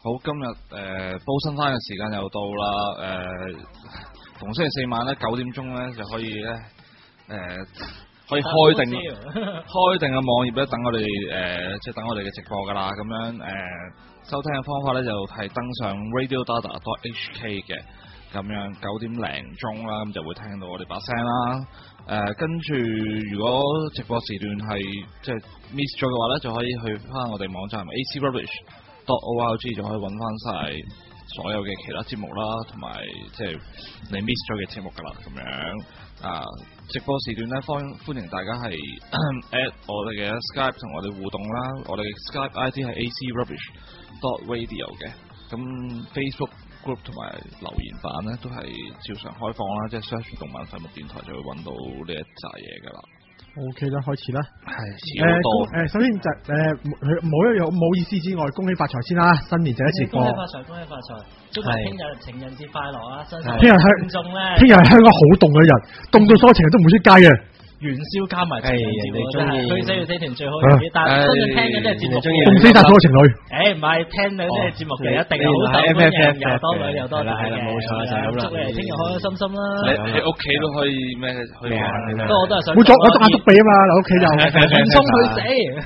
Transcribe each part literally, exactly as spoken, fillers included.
好，今日誒、呃、煲新番嘅時間又到啦，誒、呃、逢星期四晚咧九點鐘咧就可以咧誒、呃、可以開定開定嘅網頁咧等我哋誒、呃、即係等我哋嘅直播㗎啦，咁樣誒、呃、收聽嘅方法咧就係、是、登上 radio data dot h k 嘅，咁樣九點零鐘啦，咁就會聽到我哋把聲啦。誒、呃、跟住如果直播時段係即係 miss 咗嘅話咧，就可以去翻我哋網站 a c rubbish dot org 就可以揾翻晒所有嘅其他節目啦，同埋即係你 miss 咗嘅節目噶啦，咁樣啊。直播時段咧，歡歡迎大家係 at 我哋嘅 Skype 同我哋互動啦。我哋嘅 Skype I D 係 a c rubbish dot radio 嘅，咁 Facebook group 同埋留言版咧都係照常開放啦，即係 search 動漫廢物電台就會揾到呢一紮嘢噶啦。 O.K. 啦，開始啦。 係，少多。 誒，首先就誒冇一樣冇意思之外，恭喜發財先啦！新年第一次過。 恭喜發財，恭喜發財！祝聽日情人節快樂啊！新新聽日香聽眾咧， 聽日係香港好凍嘅日，凍到所有情人都唔會出街嘅。 元宵加埋情人節， 你中意佢四月四團最好嘅日子，但係真正聽緊啲節目， 凍死晒所有情侶。 誒唔係聽緊啲節目嘅一定好受歡迎，又多女又多仔嘅， 冇錯就係咁啦。 祝你哋聽日開開心心啦！ 你喺屋企都可以咩去玩？ 不過我都係想， 冇咗我捉下篤鼻啊嘛，喺屋企就輕鬆去死。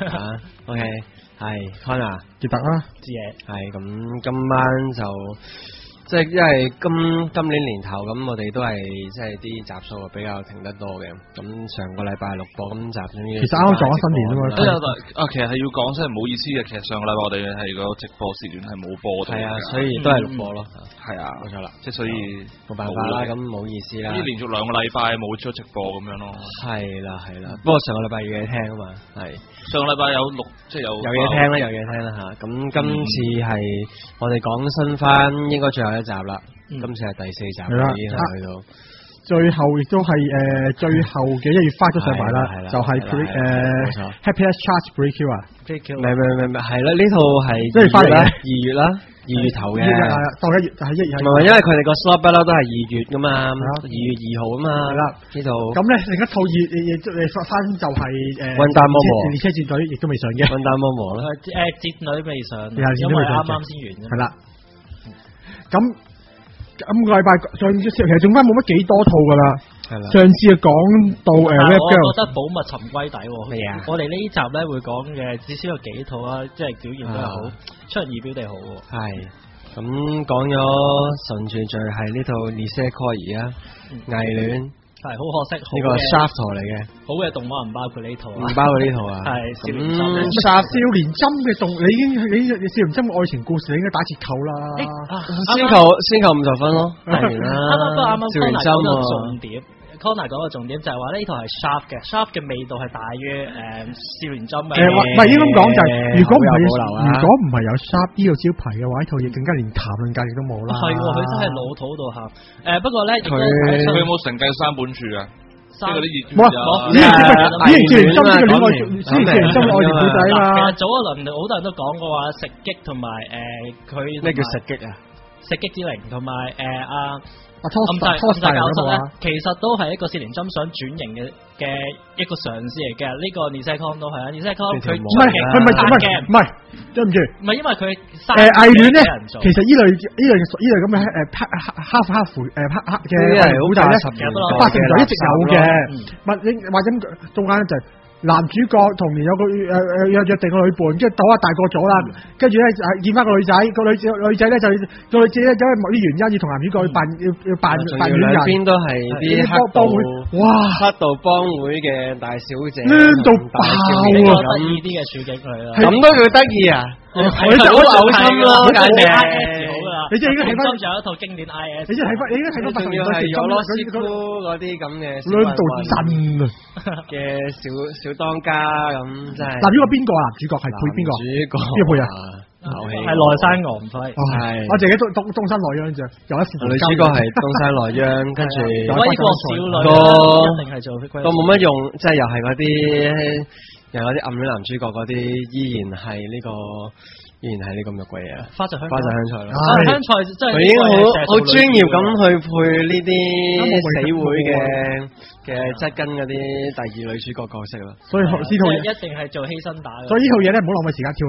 OK，係 Connor 傑特啦， 知嘢係咁，今晚就。即係因為今今年年頭咁，我哋都係即係啲集數比較停得多嘅。咁上個禮拜六播，咁集終於其實啱啱撞咗新年啊嘛。 啊，其實係要講真係唔好意思嘅。其實上個禮拜我哋係個直播時段係冇播到。 係啊，所以都係錄播咯。 係啊， 冇錯啦。 即係所以冇辦法啦，咁唔好意思啦。 呢連續兩個禮拜冇咗直播咁樣咯。 係啦係啦，不過上個禮拜有嘢聽啊嘛，係上個禮拜有錄，即係有有嘢聽啦，有嘢聽啦嚇。咁今次係我哋講新番應該最後一集啦，今次係第四集已經係去到， 最後亦都係誒最後嘅一月花咗上埋啦，就係誒 Happiness Charge Break 啊， 唔係唔係唔係係啦，呢套係一月花嚟啦， 二月啦，二月頭嘅， 當一月就係一月， 唔係因為佢哋個 slot 不嬲都係二月噶嘛，二月二號啊嘛，係啦呢套。咁咧另一套熱熱熱翻就係誒混蛋魔魔列車戰隊亦都未上嘅， 混蛋魔魔啦， 誒節女未上，因為啱啱先完啫，係啦。咁今個禮拜上其實仲翻冇乜幾多套噶啦，係啦。上次啊講到誒， 我覺得寶物沉歸底喎。 咩啊？ 我哋呢集咧會講嘅至少有幾套啊，即係表現都係好出人意表地好。 係咁講咗順住序係呢套 Nisekoi 啊，偽戀。 係好可惜， 呢個 Shaft 嚟嘅， 好嘅動畫唔包括呢套， 唔包括呢套啊。 係少年針， 少年針嘅動，你已經你你少年針嘅愛情故事，你應該打折扣啦。 先扣先扣五十分咯，當然啦。 啱啱不過啱啱少年針啊， 重點 Connor 講嘅重點就係話呢套係 Shaft 嘅 ，Shaft 嘅味道係大於誒少年針嘅。 誒唔係應該咁講就係，如果唔係如果唔係有 Shaft 呢個招牌嘅話，呢套嘢更加連談論價值都冇啦。 係喎，佢真係老土到喊。誒不過咧， 佢佢有冇承繼三本柱啊？即係嗰啲熱冇冇，呢啲呢啲少年針呢個戀愛，呢啲少年針愛情故仔啊嘛。 其實早一輪好多人都講過話食擊同埋誒佢咩叫食擊啊？ 食擊之靈同埋誒阿。 阿拖暗大教授咧， 其實都係一個少年針想轉型嘅嘅一個嘗試嚟嘅。呢個 Nisekoi 都係啊 ，Nisekoi 佢唔係佢唔係唔係唔係，對唔住， 唔係因為佢誒偽戀咧，其實呢類呢類呢類咁嘅誒哈哈哈符誒哈哈嘅古仔咧，八成就一直有嘅。或者或者中間就。男主角童年有個誒誒約約定個女伴，跟住到啊大個咗啦，跟住咧見翻個女仔，個女女仔咧就個女仔咧因為某啲原因要同男主角去扮要要扮扮戀人， 兩邊都係啲黑道會，哇黑道幫會嘅大小姐， 攣到爆啊！ 得意啲嘅處境佢啦， 咁都叫得意啊！ 係好嘔心咯，簡直好噶啦！ 你即係應該睇翻， 仲有一套經典 I S， 你即係睇翻，你應該睇翻八十年代時有羅斯夫嗰啲咁嘅攣到震啊嘅小小當家咁，真係。 男主角邊個啊？男主角係配邊個？ 主角邊個配啊？ 係內山昂輝， 係我自己東東東山內央啫，有一副。 女主角係東山內央，跟住威國少女都一定係做都冇乜用，即係又係嗰啲。又有啲暗戀男主角嗰啲，依然係呢、這個，依然係呢個乜鬼嘢啊？ 花澤香花澤香菜咯， 花澤香菜真係佢已經好好專業咁去配呢啲死會嘅嘅側跟嗰啲第二女主角角色咯。 所以呢套嘢一定係做犧牲打嘅。 所以呢套嘢咧唔好浪費時間跳去。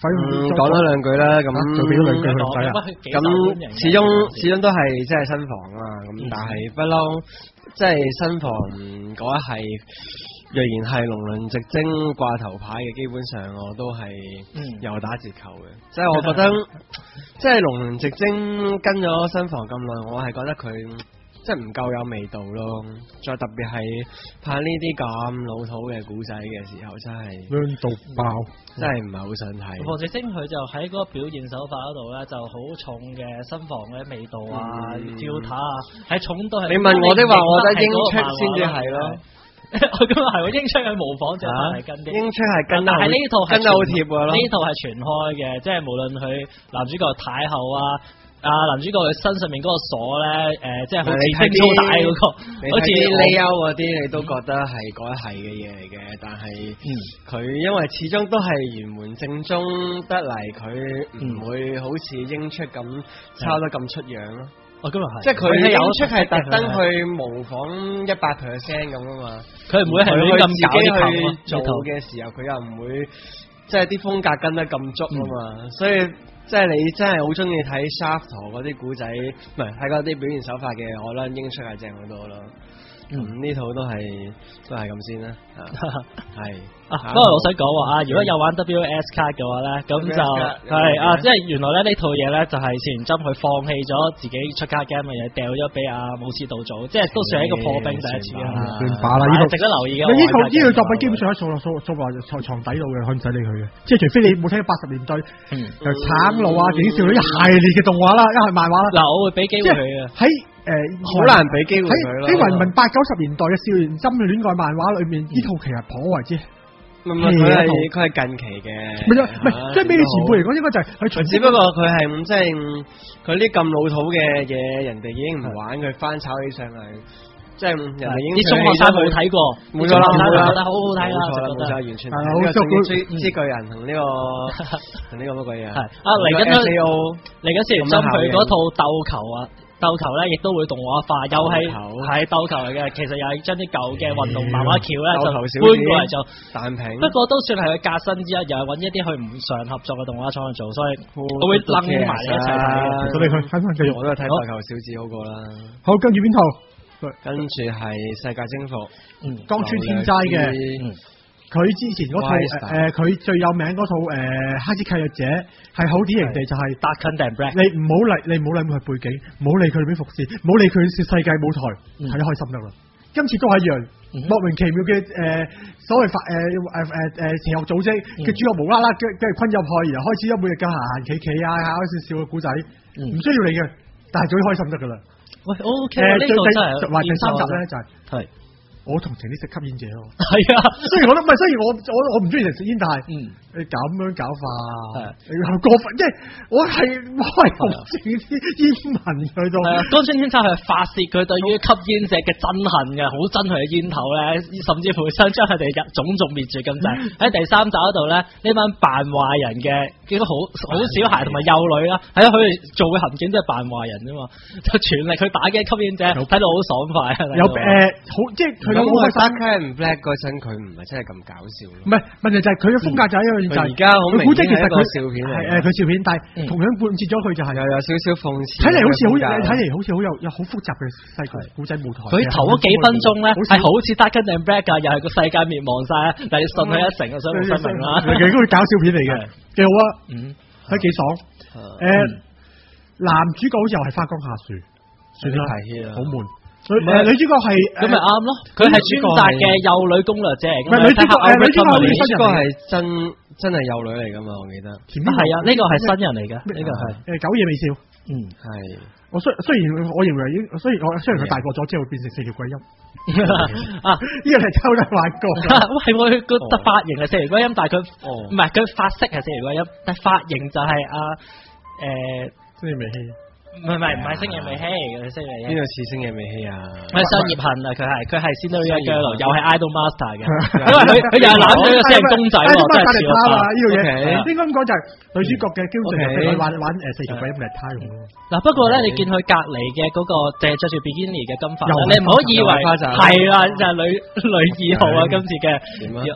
嗯，講多兩句啦，咁就俾咗兩句佢仔啊。 咁始終始終都係即係新房啊，咁但係不嬲，即係新房嗰一係，若然係龍鱗直精掛頭牌嘅，基本上我都係有打折扣嘅。即係我覺得，即係龍鱗直精跟咗新房咁耐，我係覺得佢即係唔夠有味道咯。再特別係拍呢啲咁老土嘅古仔嘅時候，真係亂到爆。 真係唔係好想睇。 龍直精佢就喺嗰個表現手法嗰度咧，就好重嘅新房嘅味道啊、焦塔啊，喺重都係。 你問我的話，我覺得英出先至係咯。 咁啊係喎，英出去模仿就係跟啲。 英出係跟得， 但係呢套係跟得好貼喎咯。 呢套係傳開嘅，即係無論佢男主角太后啊。啊！男主角佢身上面嗰個鎖咧，誒、呃，即係好似清粗帶嗰個，好似 layout 嗰啲，你都覺得係嗰一係嘅嘢嚟嘅。但係佢、嗯、因為始終都係玄門正宗得嚟，佢唔會好似英出咁抄得咁出樣咯。 哦，咁又係， 即係佢英出係特登去模仿一百 percent 咁啊嘛。 佢唔會係佢咁自己去做嘅時候，佢又唔會即係啲風格跟得咁足啊嘛，嗯、所以。即係你真係好中意睇 Shaft 嗰啲古仔，唔係睇嗰啲表現手法嘅，我覺得英出係正好多咯。咁呢、嗯、套都係都係咁先啦。係啊，不過老實講話啊，如果有玩 W S 卡嘅話咧，咁就係啊，即係原來咧呢套嘢咧就係前針佢放棄咗自己出卡 game 嘅嘢，掉咗俾阿武士道做，即係都算係一個破冰第一次啊。 算把啦，呢套值得留意嘅。 呢套呢套作品基本上喺掃落掃掃落藏藏底度嘅，佢唔使理佢嘅。即係除非你冇睇八十年代由橙路啊、警少女一系列嘅動畫啦，一係漫畫啦。 嗱，我會俾機會佢嘅。喺誒， 好難俾機會佢咯。 喺雲文八九十年代嘅少年針嘅戀愛漫畫裏面，呢套其實頗為之。 唔係佢係佢係近期嘅。 唔係唔係，即係俾你前輩嚟講，應該就係佢。 只不過佢係即係佢啲咁老土嘅嘢，人哋已經唔玩，佢翻炒起上嚟，即係人哋已經啲中學生冇睇過， 冇錯啦，冇錯啦， 好好睇啦， 冇錯啦，冇錯，完全係呢個知知巨人同呢個同呢個乜鬼嘢啊？ 啊嚟緊佢嚟緊少年針佢嗰套鬥球啊！鬥球咧，亦都會動畫化，又係係鬥球嚟嘅。其實又係將啲舊嘅運動漫畫橋咧，就搬過嚟做彈屏。不過都算係佢革新之一，又係揾一啲佢唔常合作嘅動畫廠去做，所以我會擸埋一齊睇。 咁你去翻翻繼續， 我都係睇排球小子好過啦。 好，跟住邊套？ 跟住係世界征服， 嗯，江川天齋嘅。佢之前嗰套誒，佢最有名嗰套誒《黑之契約者》係好典型地就係 Dark and Black。 你唔好理，你唔好理佢背景，唔好理佢啲服飾，唔好理佢世界舞台，睇得開心得啦。今次都係一樣，莫名其妙嘅誒所謂法誒誒誒誒邪惡組織嘅主角無啦啦跟跟住昆入去，然後開始咗每日嘅行行企企啊，搞笑笑嘅古仔，唔需要你嘅，但係最開心得噶啦。喂 ，OK，呢個真係話第三集咧就係係。我同情啲食吸煙者咯，係啊，雖然我都唔係，雖然我我我唔中意人食煙，但係，嗯，你咁樣搞法，係過分，即係我係我係同情啲煙民去到，係啊，江川天齋係發泄佢對於吸煙者嘅憎恨嘅，好憎佢嘅煙頭咧，甚至乎想將佢哋嘅種族滅絕咁滯。喺第三集嗰度咧，呢班扮壞人嘅幾個好好小孩同埋幼女啦，係啊，佢哋做嘅行徑都係扮壞人啫嘛，就全力去打擊吸煙者，睇到好爽快。有誒好即係。 咁佢 Dark and Black 嗰陣，佢唔係真係咁搞笑咯。唔係問題就係佢嘅風格就係一樣，就係而家好明顯係一個笑片嚟。 係誒，佢笑片，但係同樣貫徹咗佢就係又有少少諷刺。 睇嚟好似好，睇嚟好似好有有好複雜嘅世界古仔舞台。 佢頭嗰幾分鐘咧係好似 Dark and Black 㗎，又係個世界滅亡晒啊！但係你信佢一成，我想唔明啦。 其實嗰個搞笑片嚟嘅，幾好啊，睇幾爽。誒，男主角好似又係花江夏樹，算啦，好悶。誒，女主角係咁咪啱咯，佢係專責嘅幼女攻略者嚟嘅。 女主角誒，女主角女主角係真真係幼女嚟噶嘛？我記得。 係啊，呢個係新人嚟嘅，呢個係誒九夜未笑。嗯，係。我雖雖然我認為已經，雖然我雖然佢大個咗之後會變成四條鬼音。啊，呢個係偷得玩過。 係喎，佢個髮型係四條鬼音，但係佢唔係佢髮色係四條鬼音，但係髮型就係阿誒星野美希。 唔係唔係唔係星野美希，佢星野美希。 邊個似星野美希啊？ 係商業恨啊！佢係佢係 Cinderella Girl，又係 Idol Master 嘅。因為佢佢又係攬咗個死人公仔喎，真係似啊！ 呢個嘢應該咁講就係女主角嘅基本上係玩玩誒四條鬼音嚟他用咯。嗱不過咧，你見佢隔離嘅嗰個淨係著住比基尼嘅金髮，你唔好以為係啦，就係女女二號啊！今次嘅。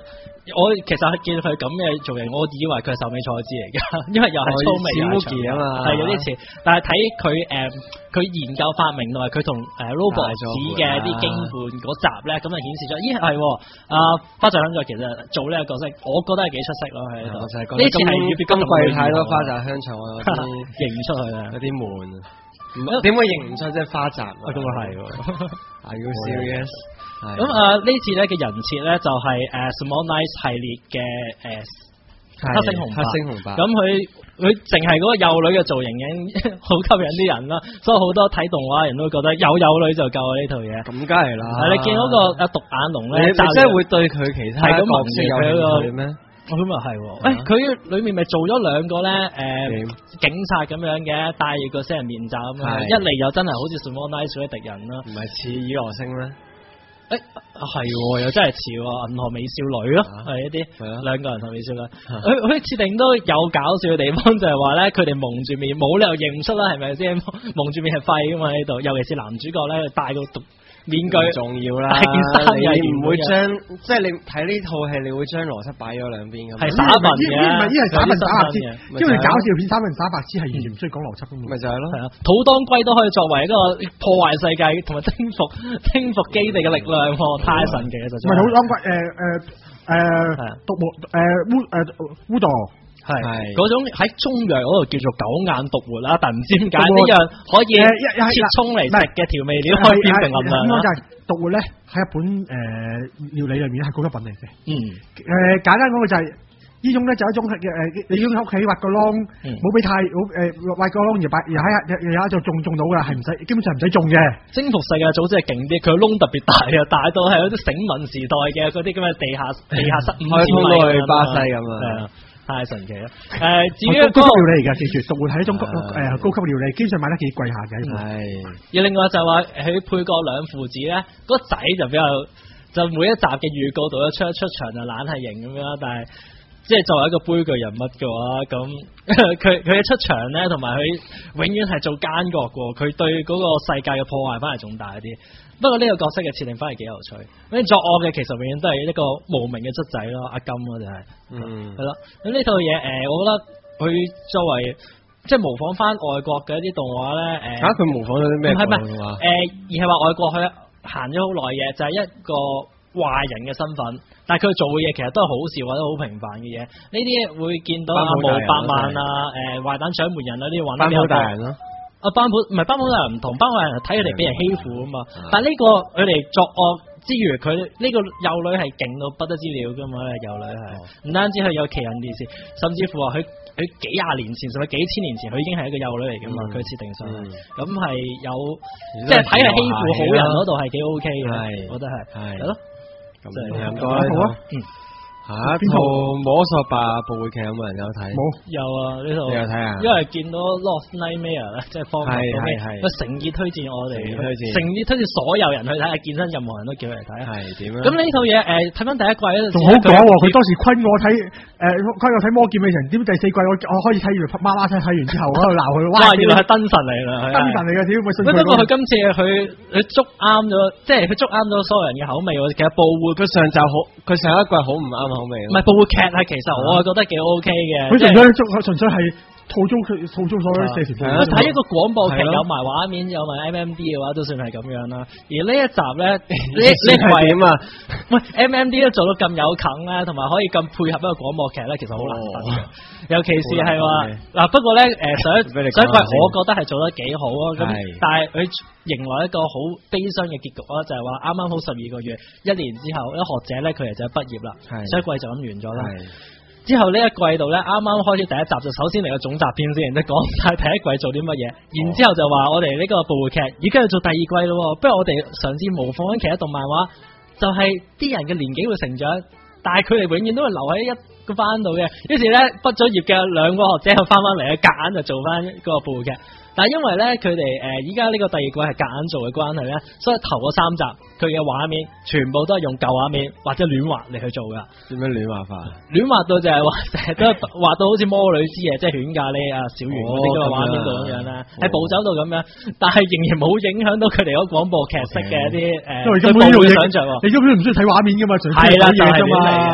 我其實見佢咁嘅造型，我以為佢係壽美賽斯嚟㗎，因為又係粗眉大長啊嘛，係有啲似。但係睇佢誒佢研究發明同埋佢同誒 robot 子嘅啲經驗嗰集咧，咁就顯示咗，咦係啊花澤香菜其實做呢個角色，我覺得係幾出色咯喺度。呢次係越變越貴太多花澤香菜啊， 認唔出去啊， 有啲悶。點會認唔出即係花澤？ 咁啊係喎。 Are you serious？ 咁啊呢次咧嘅人設咧就係誒 Small Nice 系列嘅誒黑猩紅白，黑猩紅白。咁佢佢淨係嗰個幼女嘅造型已經好吸引啲人啦，所以好多睇動畫人都覺得有幼女就夠啊呢套嘢。咁梗係啦。你見到個阿獨眼龍咧， 你真係會對佢其他角色有興趣咩？ 哦咁又係喎。誒佢裏面咪做咗兩個咧誒警察咁樣嘅，戴住個死人面罩咁樣，一嚟又真係好似 Small Nice 嘅敵人啦。 唔係似以羅星咩？ 誒係喎，又真係似喎，銀河美少女咯，係一啲兩個銀河美少女。佢佢設定都有搞笑嘅地方，就係話咧，佢哋蒙住面，冇理由認唔出啦，係咪先？蒙住面係廢噶嘛呢度，尤其是男主角咧，戴個毒面具重要啦， 件衫又唔會將，即係你睇呢套戲，你會將邏輯擺咗兩邊咁。 係耍笨嘅， 唔係呢係耍笨耍白痴，因為搞笑片耍笨耍白痴係完全唔需要講邏輯嘅。 咪就係咯， 係啊，土當歸都可以作為一個破壞世界同埋征服征服基地嘅力量，太神奇啦！就唔係土當歸誒誒誒獨木誒烏誒烏道。 係嗰種喺中藥嗰度叫做狗眼獨活啦，但唔知點解呢樣可以切葱嚟食嘅調味料可以變成能量啦。 就係獨活咧，喺日本誒料理裏面係高級品嚟嘅。嗯，誒簡單講嘅就係呢種咧就係一種嘅誒，你喺屋企挖個窿，冇俾太好誒挖個窿而擺，而喺又又有一就種種到嘅，係唔使基本上唔使種嘅。 征服世界組織係勁啲，佢窿特別大啊，大到係嗰啲醒民時代嘅嗰啲咁嘅地下地下室五千米去巴西咁啊。 太神奇啦！誒、呃，至於高級料理嚟㗎，記住，獨活係一種高誒、呃、高級料理，基本上買得幾貴下嘅。係。 而另外就話佢配角兩父子咧，嗰個仔就比較就每一集嘅預告度一出一出場就懶係型咁樣，但係即係作為一個悲劇人物嘅話，咁佢佢嘅出場咧，同埋佢永遠係做奸角嘅，佢對嗰個世界嘅破壞反而仲大啲。不過呢個角色嘅設定反而幾有趣，咁作惡嘅其實永遠都係一個無名嘅卒仔咯，阿金咯就係，嗯，係咯。咁呢套嘢誒，我覺得佢作為即係模仿翻外國嘅一啲動畫咧，誒，嚇佢模仿咗啲咩？唔係唔係，誒，而係話外國佢行咗好耐嘅，就係一個壞人嘅身份，但係佢做嘅嘢其實都係好笑或者好平凡嘅嘢。呢啲會見到阿毛百萬啊，誒，壞蛋掌門人啊呢啲玩得比較大人咯。啊班普唔係班普大人唔同，班普大人睇佢哋俾人欺負啊嘛，嗯、但係、這、呢個佢哋作惡之餘，佢呢個幼女係勁到不得之了噶嘛，幼女係唔、嗯、單止佢有奇人電視，甚至乎話佢佢幾廿年前甚至幾千年前，佢已經係一個幼女嚟噶嘛，佢設、嗯、定上，咁係、嗯、有即係睇係欺負好人嗰度係幾 OK 嘅，我覺得係係咯，咁就係咁多啦，好啊，嗯。下一套魔術霸部會劇有冇人有睇？冇，有啊呢套。你有睇啊？因為見到 Lost Nightmare 咧，即係方面嗰邊，佢誠意推薦我哋，誠意推薦所有人去睇，健身任何人都叫佢嚟睇。係點啊？咁呢套嘢誒，睇翻第一季咧，仲好講喎。佢當時昆我睇誒，昆我睇魔劍嘅人，點第四季我我可以睇完媽媽睇睇完之後，我喺度鬧佢。哇！原來係燈神嚟啦，燈神嚟嘅，點會信佢？不過佢今次佢佢捉啱咗，即係佢捉啱咗所有人嘅口味喎。其實部會佢上集好，佢上一季好唔啱。唔係部劇係，其實我係覺得幾 OK 嘅。佢純粹純純粹係套中佢套中所有四條。佢睇一個廣播劇有埋畫面有埋 M M D 嘅話，都算係咁樣啦。而呢一集咧，呢呢季啊嘛，喂 M M D 都做到咁有梗咧，同埋可以咁配合一個廣播劇咧，其實好難得嘅。尤其是係話嗱，不過咧誒上一上一季我覺得係做得幾好啊。咁但係佢迎來一個好悲傷嘅結局啦，就係話啱啱好十二個月，一年之後，一學者咧佢哋就畢業啦，上一季就咁完咗啦。之後呢一季度咧，啱啱開始第一集就首先嚟個總集篇先，即係講晒第一季做啲乜嘢，然之後就話我哋呢個部會劇而家要做第二季咯，不如我哋嘗試模仿緊其他動漫畫，就係、是、啲人嘅年紀會成長，但係佢哋永遠都會留喺一個班度嘅。於是咧畢咗業嘅兩個學者又翻翻嚟，夾硬就做翻嗰個部會劇。但係因為咧佢哋誒依家呢個第二季係夾硬做嘅關係咧，所以頭嗰三集佢嘅畫面全部都係用舊畫面或者亂畫嚟去做噶。點樣亂畫法？亂畫到就係話成日都畫到好似魔女之夜，即係犬咖喱啊、小圓嗰啲咁嘅畫面度咁樣啦，喺步走度咁樣，但係仍然冇影響到佢哋嗰廣播劇式嘅一啲誒對部嘅想像喎。你根本唔需要睇畫面噶嘛，純粹睇嘢啫嘛。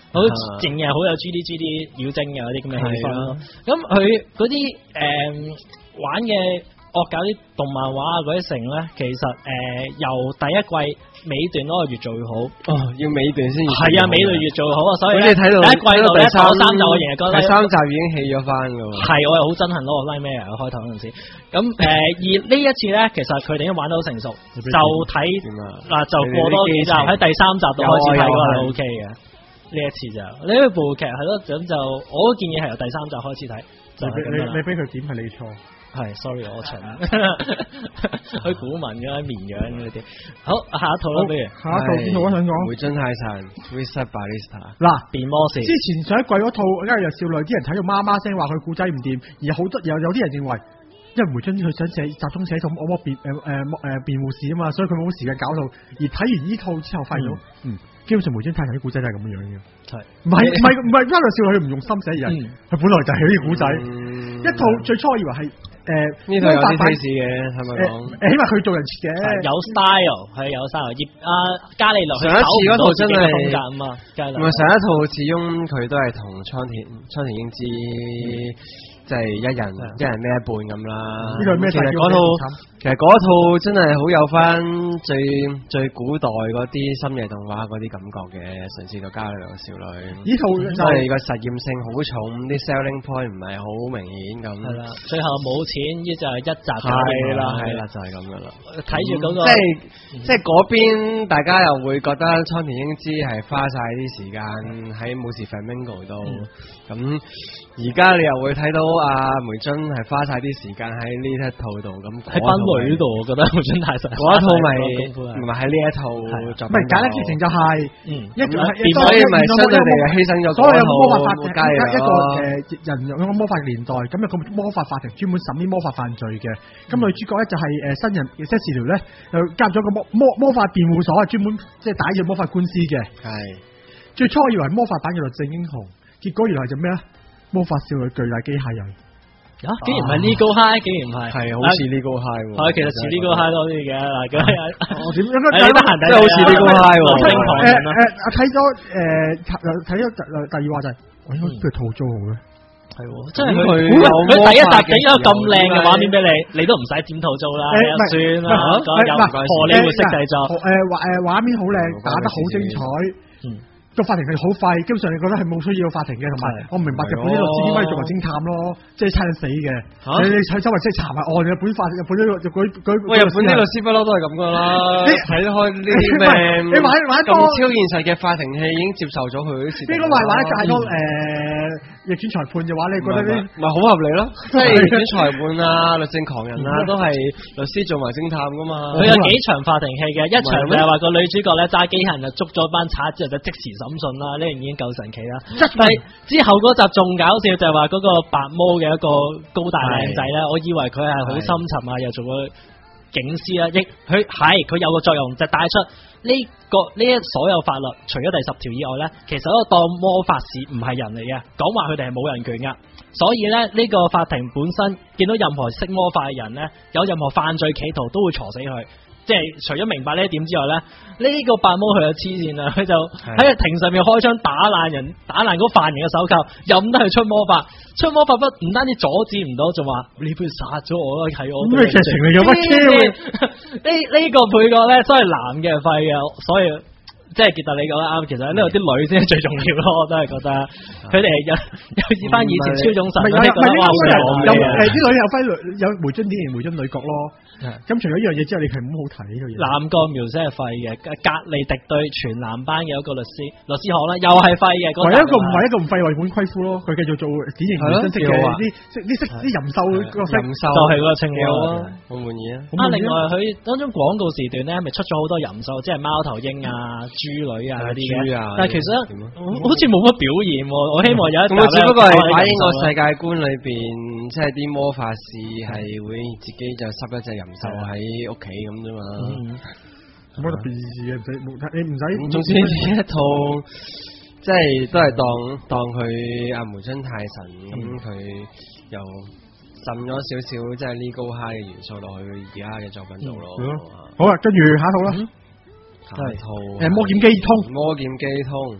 好淨係好有 G D G D 妖精嘅嗰啲咁嘅氣氛咯。咁佢嗰啲誒玩嘅惡搞啲動漫畫啊嗰啲成咧，其實誒、呃、由第一季尾段嗰個越做越好。 哦，要尾段先係啊，尾段越做越好啊，所以你睇到第一季度咧頭三集我仍然覺得第三集已經起咗翻噶喎。 係，我係好憎恨咯，我拉咩啊開頭嗰陣時。咁誒、呃、而呢一次咧，其實佢哋已經玩得好成熟，就睇嗱就過多幾集喺第三集度開始睇嗰個係 O K 嘅。呢一次就呢部劇係咯，咁就我都建議係由第三集開始睇。就你你你俾佢點係你錯。 係 ，sorry 我蠢，佢古文嘅綿羊嗰啲。好，下一套啦，不如下一套邊套我想講？ 梅津泰臣 Wizard Ballista 嗱， 變魔士。之前上一季嗰套《一日少女》，啲人睇到媽媽聲話佢故仔唔掂，而好多有有啲人認為，因為梅津佢想寫集中寫套惡魔辯誒誒誒辯護士啊嘛，所以佢冇時間搞到。而睇完呢套之後，發現到嗯。嗯基本上梅津泰臣啲古仔都係咁樣樣嘅，係唔係唔係唔係一日少女佢唔用心寫而係，佢、嗯、本來就係啲古仔，嗯、一套最初我以為係誒呢套有啲 face 嘅，係咪講？ 誒起碼佢做人設嘅， 有 style 係有 style。葉阿加利略上一次嗰套真係風格啊嘛， 唔係上一套始終佢都係同倉田倉田英之即係一人一人孭一半咁啦。 呢個咩？ 其實嗰套其實嗰套真係好有翻最最古代嗰啲深夜動畫嗰啲感覺嘅，嘗試到加利略少女。呢套就係個實驗性好重，啲 selling point 唔係好明顯咁。係啦， 最後冇錢，呢就係一集。 係啦係啦，就係咁噶啦。 睇住嗰個， 即係即係嗰邊，大家又會覺得倉田英之係花晒啲時間喺武士 Flamingo 度，咁而家你又會睇到阿梅津係花晒啲時間喺呢一套度，咁喺班女度，我覺得梅津太實。 嗰一套咪唔係喺呢一套作品。 唔係簡單劇情就係，嗯，一所以咪相對地犧牲咗嗰套魔法法庭， 一個誒人有個魔法年代，咁有個魔法法庭專門審啲魔法犯罪嘅。咁女主角咧就係誒新人嘅 Cecil 咧，就加咗個魔魔魔法辯護所，專門即係打住魔法官司嘅。係最初我以為魔法版叫做正英雄，結果原來就咩咧？魔法少女巨大機械人啊！竟然唔係 Legal High，竟然唔係， 係好似 Legal High 喎。 係其實似 Legal High 多啲嘅嗱，咁我點樣咧？ 你得閒睇， 即係好似 Legal High 喎。 誒誒，我睇咗誒睇咗第二話就係，我應該叫套租好咧。係，即係佢佢第一集俾咗咁靚嘅畫面俾你，你都唔使點套租啦，算啦。有荷里活式製作， 誒畫誒畫面好靚，打得好精彩。個法庭係好快，基本上你覺得係冇需要法庭嘅，同埋我唔明白日本啲律師點解做埋偵探咯，即係差人死嘅。你你喺周圍即係查埋案，日本法日本啲日本佢喂日本啲律師不嬲都係咁噶啦，睇開呢啲咩？ 你玩玩咁超現實嘅法庭戲已經接受咗佢啲事。 呢個話玩得太多誒逆轉裁判嘅話，你覺得呢？ 唔係好合理咯，即係逆轉裁判啊、律政狂人啊，都係律師做埋偵探噶嘛。 佢有幾場法庭戲嘅，一場就係話個女主角咧揸機械人就捉咗班賊之後就即時審訊啦，呢樣已經夠神奇啦。但係之後嗰集仲搞笑，就係話嗰個白毛嘅一個高大靚仔咧，我以為佢係好深沉啊，又做個警司啦，亦佢係佢有個作用就帶出呢、這個呢一所有法律，除咗第十條以外咧，其實都當魔法士唔係人嚟嘅，講話佢哋係冇人權噶。所以咧呢、這個法庭本身見到任何識魔法嘅人咧，有任何犯罪企圖都會鋤死佢。即係除咗明白呢一點之外咧，呢、這個白毛佢就黐線啦，佢就喺個庭上面開槍打爛人，打爛嗰犯人嘅手扣，任得佢出魔法，出魔法不唔單止阻止唔到，仲話你不如殺咗我啦，係我咩劇情嚟嘅乜 Q？ 呢呢個配角咧真係男嘅係廢嘅，所以即係傑特你講得啱，其實呢度啲女先係最重要咯，我都係覺得佢哋有有似翻以前超種神嗰啲覺得哇好靚嘅， 誒啲女有分有梅津典型梅津女角咯。咁除咗呢樣嘢之後，你係唔好睇呢個嘢。男角描寫係廢嘅，格利迪對全男班嘅一個律師，律師行啦，又係廢嘅。 唯一一個唔係一個唔廢為本虧夫咯，佢繼續做典型梅津式嘅啲啲識啲淫獸個色， 就係嗰個稱號咯， 好滿意啊！ 啊，另外佢當中廣告時段咧，咪出咗好多淫獸，即係貓頭鷹啊、豬女啊嗰啲嘅。但係其實好似冇乜表現，我希望有一集咧， 只不過係反映個世界觀裏邊，即係啲魔法師係會自己就塞一隻淫獸喺屋企咁啫嘛， 冇特別意思嘅，唔使你唔使。 總之呢一套即係都係當當佢阿梅津泰臣咁，佢又滲咗少少即係 Legal High 嘅元素落去而家嘅作品度咯。 好啊，跟住下一套啦， 下一套誒魔劍機通， 魔劍機通。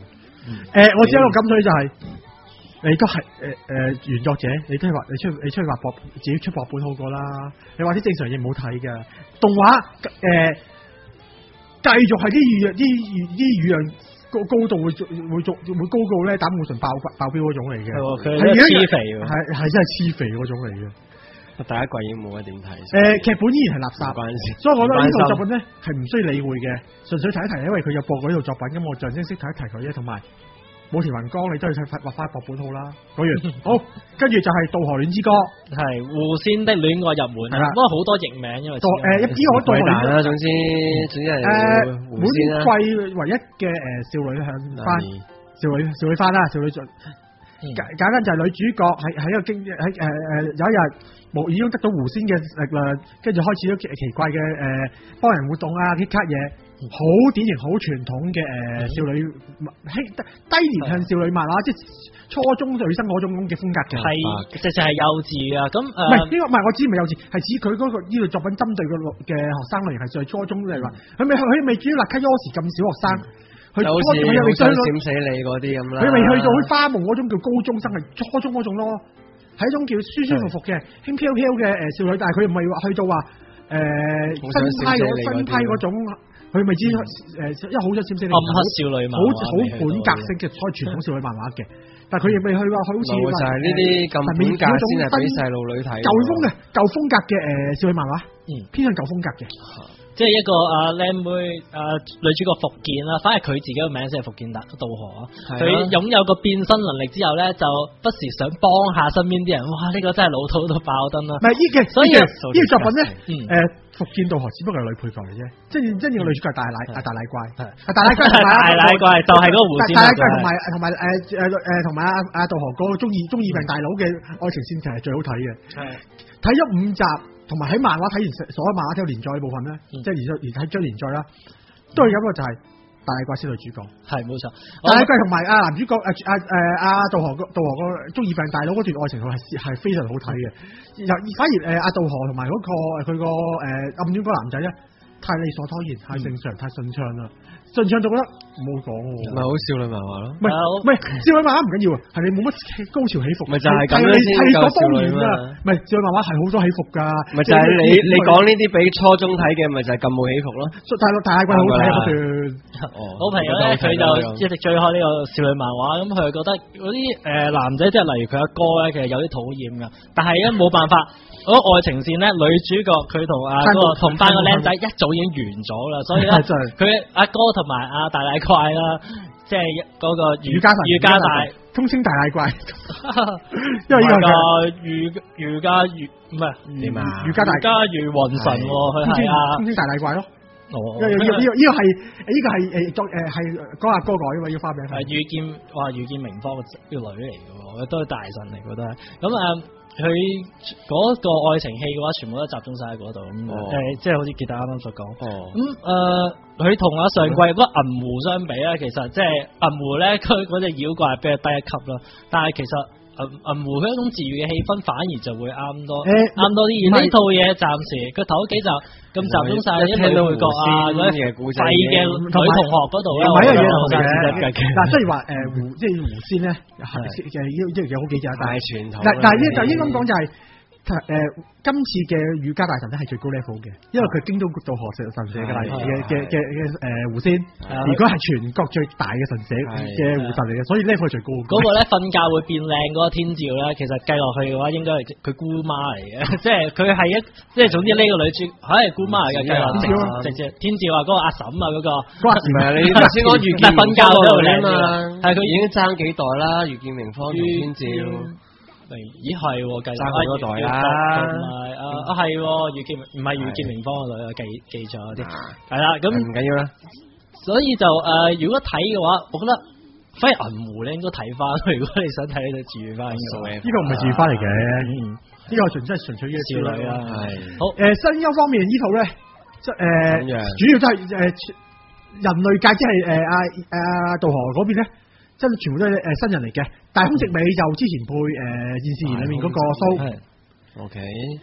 誒，我只有一個感水就係，你都係誒誒原作者，你都係話你出你出去畫薄自己出薄本好過啦。你話啲正常嘢唔好睇嘅動畫誒，繼續係啲語啲語啲語量高高度會會逐會高過咧膽固醇爆爆標嗰種嚟嘅。 係佢黐肥喎， 係係真係黐肥嗰種嚟嘅。 第一季已經冇乜點睇。 誒，劇本依然係垃圾，所以我覺得呢套作品咧係唔需要理會嘅，純粹提一提，因為佢有播過呢套作品，咁我象徵式提一提佢啫。同埋武田宏江，你都要睇畫翻薄本好啦。講完，好，跟住就係《渡河戀之歌》， 係狐仙的戀愛入門，係啦，不過好多譯名，因為誒一呢個渡河戀啦，總之總之係誒本季唯一嘅誒少女向番，少女少女番啦，少女進。簡簡單就係女主角喺喺一個經喺誒誒有一日無已經得到狐仙嘅力量，跟住開始咗奇奇怪嘅誒幫人活動啊啲卡嘢，好典型好傳統嘅誒少女輕低年向少女漫畫，即係初中女生嗰種咁嘅風格嘅， 係直情係幼稚啊！咁誒唔係呢個唔係我知唔係幼稚，係指佢嗰個呢個作品針對嘅嘅學生類型係在初中嚟話，佢未佢未至於辣卡요시咁小學生。佢好似好想閃死你嗰啲咁啦， 佢未去到去花夢嗰種叫高中生，係初中嗰種咯，係一種叫舒舒服服嘅輕飄飄嘅誒少女，但係佢唔係話去到話誒新派嗰新派嗰種，佢未知誒，因為好想閃死你， 暗黑少女漫畫， 好好本格式嘅，所謂傳統少女漫畫嘅，但係佢亦未去話好似就係呢啲咁本格先係俾細路女睇， 舊風嘅舊風格嘅誒少女漫畫，嗯，偏向舊風格嘅。 即係一個啊靚妹啊女主角福建啦，反而佢自己個名先係福建達渡河啊。佢擁有個變身能力之後咧，就不時想幫下身邊啲人。哇！呢、這個真係老土到爆燈啦。 唔係呢嘅，所以呢個作品咧，誒、 嗯呃、 福建渡河只不過係女配角嚟啫，即係真正個女主角係大奶啊大奶怪，係大奶怪同埋大奶怪就係嗰個狐仙。 大奶怪同埋同埋誒誒誒同埋阿阿渡河哥中意中意病大佬嘅愛情線其實係最好睇嘅。係睇咗五集。同埋喺漫畫睇完所有漫畫睇到連載部分咧，嗯、即係而而睇咗連載啦，都係咁個就係大奶怪先女主角， 係冇錯。 大奶怪同埋阿男主角誒誒誒阿渡河個渡河個中二病大佬嗰段愛情係係非常好睇嘅，又反而誒阿渡河同埋嗰個佢個誒暗戀嗰個男仔咧，太理所當然，太正常，嗯、太順暢啦。順暢就覺得唔好講喎， 咪好少女漫畫咯， 唔係唔係少女漫畫唔緊要啊，係你冇乜高潮起伏， 咪就係咁樣先夠少女嘛， 唔係少女漫畫係好多起伏㗎， 咪就係你你講呢啲俾初中睇嘅，咪就係咁冇起伏咯， 大大奶怪好睇嗰段， 我朋友咧佢就一直追開呢個少女漫畫，咁佢覺得嗰啲誒男仔即係例如佢阿哥咧，其實有啲討厭㗎，但係咧冇辦法。嗰個愛情線咧，女主角佢同阿嗰個同班個僆仔一早已經完咗啦，所以咧佢阿哥同埋阿大奶怪啦，即係嗰個瑜伽瑜伽大， 通稱大奶怪， 因為呢個瑜瑜伽瑜唔係點啊？瑜伽大瑜伽如雲神，佢係啊， 通稱大奶怪咯。 哦， 呢個呢個呢個係呢個係誒作誒係講阿哥改啊嘛，要花名。 係遇見哇遇見明芳嘅條女嚟嘅，都係大神嚟，覺得咁誒。佢嗰個愛情戲嘅話，全部都集中晒喺嗰度咁，誒、哦呃，即係好似傑特啱啱所講。咁誒、哦，佢同阿上季嗰個銀狐相比咧，其實即係銀狐咧，佢嗰隻妖怪係比較低一級啦。但係其實銀銀狐佢一種治愈嘅氣氛，反而就會啱多啱、欸、多啲。而呢套嘢暫時佢頭幾集咁集中晒啲女配角啊，嗰啲細嘅女同學嗰度咧， 唔係一樣嘢同嘅。嗱，雖然話誒狐即係狐仙咧，係嘅，呢呢有好幾隻，但係傳統。但但係呢就應該咁講就係。誒、呃，今次嘅瑜伽大神咧係最高 level 嘅，因為佢京都渡河神社嘅嘅嘅嘅嘅誒狐仙，如果係全國最大嘅神社嘅狐神嚟嘅，所以 level 最高。 嗰個咧瞓覺會變靚嗰個天照咧，其實計落去嘅話，應該係佢姑媽嚟嘅，即係佢係一，即係總之呢個女主係姑媽嚟嘅，計落直接天照啊，嗰個阿嬸啊，嗰個，唔係你頭先講遇見瞓覺嗰度靚嘛，係佢已經爭幾代啦，遇見明芳同天照。咦係，計爭好多代啦，同埋啊啊係，遇見唔係遇見明芳個女啊，記記錯啲，係啦，咁唔緊要啦。所以就誒，如果睇嘅話，我覺得反而銀狐咧應該睇翻。如果你想睇就治愈翻呢個， 呢個唔係治愈翻嚟嘅，呢個純真係純粹嘅少女啦。係好誒，聲優方面呢套咧，即係誒，主要都係誒人類界，即係誒阿阿渡河嗰邊咧。真係全部都係誒新人嚟嘅，大空直美就之前配誒《現世言》裏面嗰個蘇 ，OK，之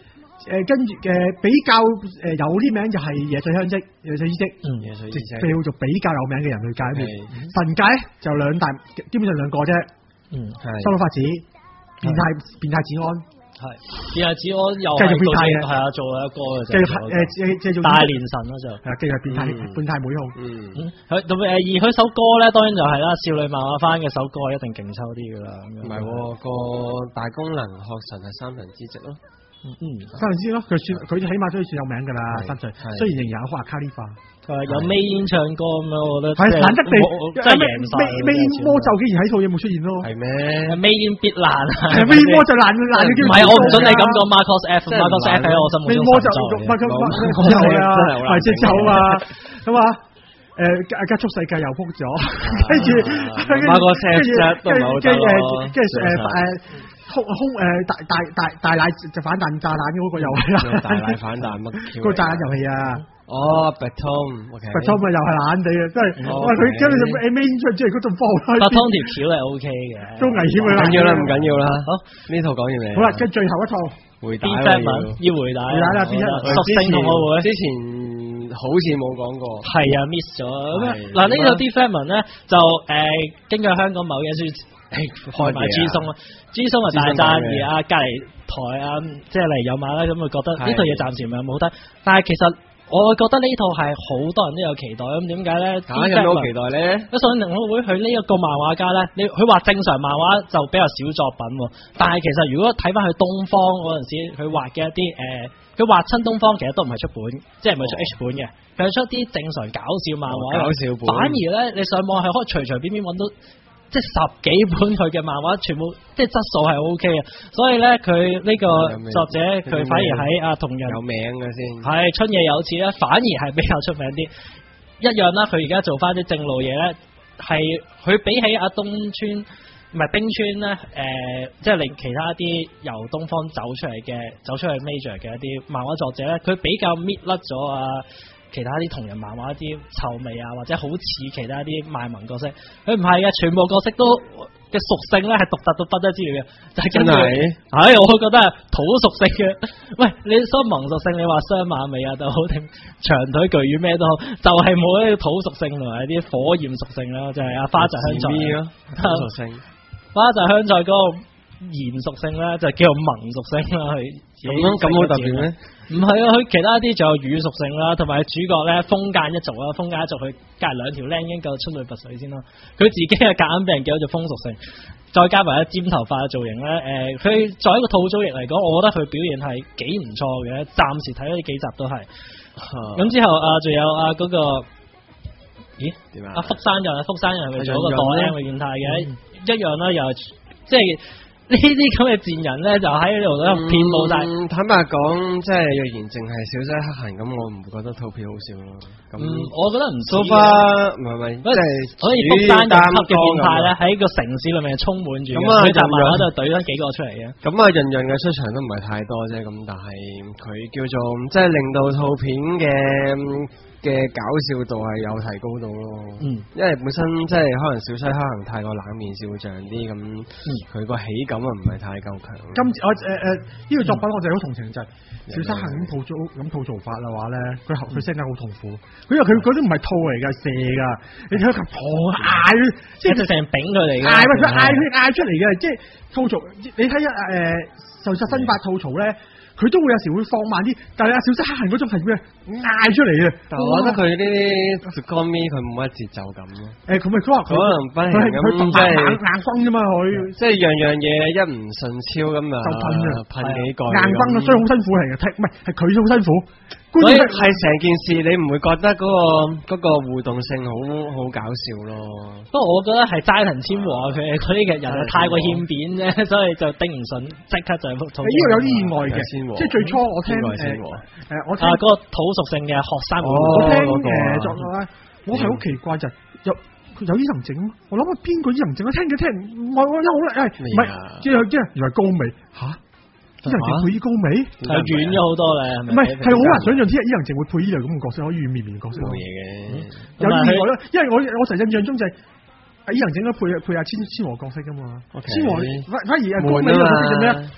誒跟住嘅比較誒有啲名就係夜水香積、夜水衣織， 嗯，夜水衣織叫做比較有名嘅人去界面。神界咧就兩大，基本上兩個啫。 嗯， 係收到法子，變態變態子安。係， 變態子安又繼續變態嘅， 係啊，做咗一個嘅， 繼續誒繼續大連神咯就， 係繼續變態變態妹控。 嗯，佢咁誒而佢首歌咧，當然就係啦，少女漫畫番嘅首歌一定勁抽啲噶啦。 唔係個大功能學神係三神之職咯。 嗯，三神之咯，佢算佢起碼都算有名噶啦，三歲，雖然仍然有畫卡利化。 有 May 煙唱歌咁樣，我覺得係難得地真係贏晒。 May 煙魔咒竟然喺套嘢冇出現咯，係咩 ？May 煙必爛啊 ！May 煙魔咒爛爛嘅， 唔係我唔准你咁講 Marcos F，Marcos F 喺我心目中神作嘅。 有啊，係隻手啊，咁啊，誒加速世界又撲咗，跟住 Marcos F 都唔係好得咯， 跟住誒誒。空空誒大大大大奶就反彈炸彈嗰個遊戲啦， 大奶反彈乜？ 個炸彈遊戲啊！ 哦 ，Baton，OK，Baton 咪又係懶地嘅，真係喂佢跟住就 M A 出嚟，即係嗰種波。 Baton 條橋係 OK 嘅， 都危險嘅。 唔緊要啦，唔緊要啦。好，呢套講完未？ 好啦，跟住最後一套回帶要回帶。回帶啦，邊一屬性同我會？之前好似冇講過。 係啊 ，miss 咗。嗱呢套 Defamon 咧就誒根據香港某嘢書。開埋 G 松啦 ，G 松啊大讚，而阿隔離台啊，即係嚟有馬啦，咁佢覺得呢套嘢暫時唔係冇得，但係其實我覺得呢套係好多人都有期待，咁點解咧？ 嚇有冇期待咧？ 咁所以我會佢呢一個漫畫家咧，你佢畫正常漫畫就比較少作品，但係其實如果睇翻佢東方嗰陣時，佢畫嘅一啲誒，佢畫親東方其實都唔係出本，即係唔係出 H 本嘅，佢係出啲正常搞笑漫畫， 搞笑本。反而咧，你上網係可以隨隨便便揾到。即係十幾本佢嘅漫畫，全部即係質素係 O K 嘅，所以咧佢呢個作者佢反而喺啊同人有名嘅先，係春夜有次咧，反而係比較出名啲。一樣啦，佢而家做翻啲正路嘢咧，係佢比起阿東村唔係冰川咧，誒、呃，即係令其他啲由東方走出嚟嘅，走出去 major 嘅一啲漫畫作者咧，佢比較搣甩咗啊。其他啲同人漫畫啲臭味啊，或者好似其他啲賣萌角色，佢唔係嘅，全部角色都嘅屬性咧係獨特到不得之了嘅，就係、是、跟住係，我覺得係土屬性嘅。喂，你所萌屬性，你話雙馬尾啊都好，定長腿巨魚咩都好，就係冇呢啲土屬性同埋啲火焰屬性啦，就係、是、阿花澤香菜咯，土屬性，花澤香菜嗰個炎屬性咧就叫做萌屬性啦，佢咁咁好特別咩？ 唔係啊，佢其他啲仲有雨屬性啦，同埋主角咧風間一族啦，風間一族佢隔兩條僆已經夠出類拔萃先啦。佢自己係夾硬俾人叫做風屬性，再加埋一尖頭髮嘅造型咧，誒、呃，佢作為一個吐槽型嚟講，我覺得佢表現係幾唔錯嘅。暫時睇咗呢幾集都係。咁、啊、之後啊，仲有啊嗰、那個，咦？點啊？阿福山人啊，福山人係咪做一個代咧？咪變態嘅，嗯、一樣啦，又即係。呢啲咁嘅賤人咧，就喺呢度咧遍佈晒。 坦白講，即係若然淨係小西黑痕咁，我唔會覺得套片好笑咯。咁、嗯， 我覺得唔少。 花唔係唔係，即係所以福山人級嘅變態咧，喺個城市裏面充滿住。咁啊，佢集漫畫都係懟咗幾個出嚟嘅。咁啊， 潤潤嘅出場都唔係太多啫。咁但係佢叫做即係令到套片嘅。嘅搞笑度係有提高到咯，嗯，因為本身即係可能小西可能太過冷面笑匠啲咁，佢個、嗯、喜感啊唔係太夠強。 今次我誒誒呢個作品我就好同情就係、是、小西肯咁吐槽咁吐槽法嘅話咧，佢後佢聲音好痛苦，佢因為佢嗰啲唔係吐嚟㗎，射㗎，你睇佢狂嗌，即係成丙佢嚟嘅， 嗌佢嗌佢嗌出嚟嘅，即係吐槽。你睇下誒受殺新法吐槽咧。佢都會有時會放慢啲，但係阿小西黑人嗰種係咩嗌出嚟嘅。 但我覺得佢呢啲歌咪佢冇乜節奏感咯。 誒，佢咪佢話佢可能不停咁即係硬硬崩啫嘛，佢即係樣樣嘢一唔順超咁啊，就噴啊，噴幾個硬崩啊，所以好辛苦嚟嘅，踢唔係係佢好辛苦。 所以係成件事你唔會覺得嗰、嗰個嗰個互動性好好搞笑咯。 不過我覺得係齋藤千和佢佢呢個人太過欠扁啫，所以就頂唔順，即刻就係幅圖。 呢個有啲意外嘅，即係最初我聽誒誒、呃、我聽啊嗰、嗰個土屬性嘅學生會、 哦，我聽誒作咧，我係好奇怪就有有伊能靜，我諗下邊個伊能靜，我聽佢聽，我我有好叻，誒唔係即係即係原來高美嚇。伊能靜配依高美， 係遠咗好多咧， 唔係係好難想象，聽日伊能靜會配依類咁嘅角色，可以軟綿綿角色。 冇嘢嘅， 有意外咯，因為我我成印象中就係伊能靜應該配配阿千千和角色噶嘛，千和反反而阿高美呢個角色叫咩啊？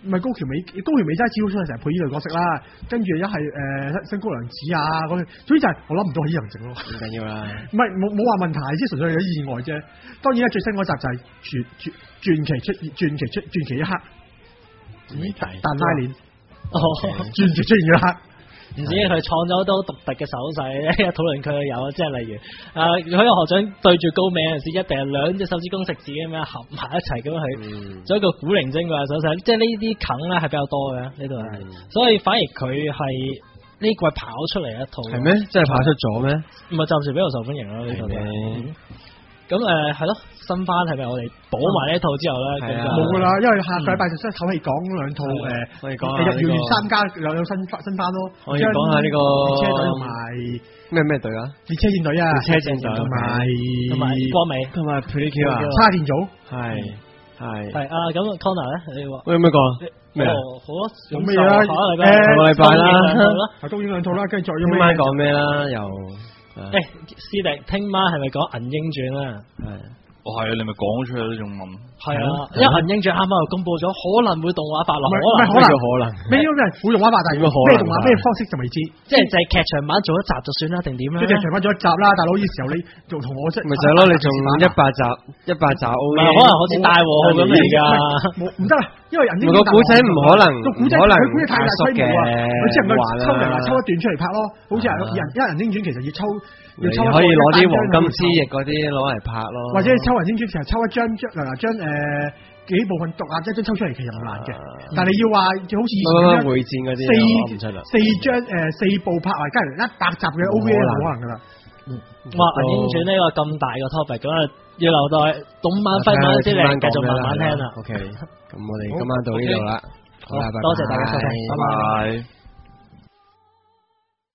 唔係高橋美高橋美齋始終出嚟成日配呢類角色啦，跟住一係誒新高良子啊嗰啲，總之就係我諗唔到係伊能靜咯。唔緊要啦，唔係冇冇話問題，即係純粹係有意外啫。當然啦，最新嗰集就係傳傳傳奇出傳奇出傳奇一刻，但拉鏈哦，傳奇出現一刻。 唔知佢創咗好多獨特嘅手勢咧，討論區有，即係例如啊，佢個學長對住高美嗰陣時，一定係兩隻手指公食指咁樣合埋一齊咁去做一個古靈精怪嘅手勢，即係呢啲梗咧係比較多嘅呢度係，所以反而佢係呢季跑出嚟一套係咩？真係跑出咗咩？唔係暫時比較受歡迎咯呢套嘅。咁誒係咯，新番係咪我哋補埋呢一套之後咧？ 冇噶啦，因為下個禮拜就真係唞氣講兩套誒， 我哋講日月三家有有新新番咯。 我哋講下呢個列車隊同埋咩咩隊啊？ 列車戰隊啊， 列車戰隊同埋同埋光美同埋 Pretty Q 啊， 叉電組係係係啊，咁 Connor 咧，你話喂有咩講？咩啊？ 好啊， 有咩啦？ 下個禮拜誒， 下個禮拜啦， 係公演兩套啦，跟住再有咩？聽晚講咩啦？又誒，師弟，聽晚係咪講銀鷹傳啊？ 係。 哦係啊，你咪講出嚟呢種問。 係啊，因為銀鷹傳啱啱又公佈咗，可能會動畫化落，可能可能可能咩都係會動畫化，但係咩動畫咩方式就未知。 即係就係劇場版做一集就算啦，定點咧？ 即係劇場版做一集啦，大佬呢時候你仲同我即咪就係咯，你仲一百集一百集 O A， 可能好似大和號咁嚟㗎。 冇唔得啦，因為銀鷹個古仔唔可能， 個古仔佢古仔太大規模啊，佢只能夠抽人抽一段出嚟拍咯，好似係人因為銀鷹傳其實要抽。 你可以攞啲黃金之翼嗰啲攞嚟拍咯， 或者抽銀鷹傳其實抽一張張嗱嗱張誒幾部分獨立一張抽出嚟其實唔難嘅，但係你要話好似以前咁樣會戰嗰啲四四張誒四部拍埋加埋一百集嘅 O V A 冇可能噶啦。 哇！銀鷹傳呢個咁大個 topic 咁啊，要留待動漫分享先嚟繼續慢慢聽啦。 OK，咁我哋今晚到呢度啦，好， 多謝大家收聽，拜拜。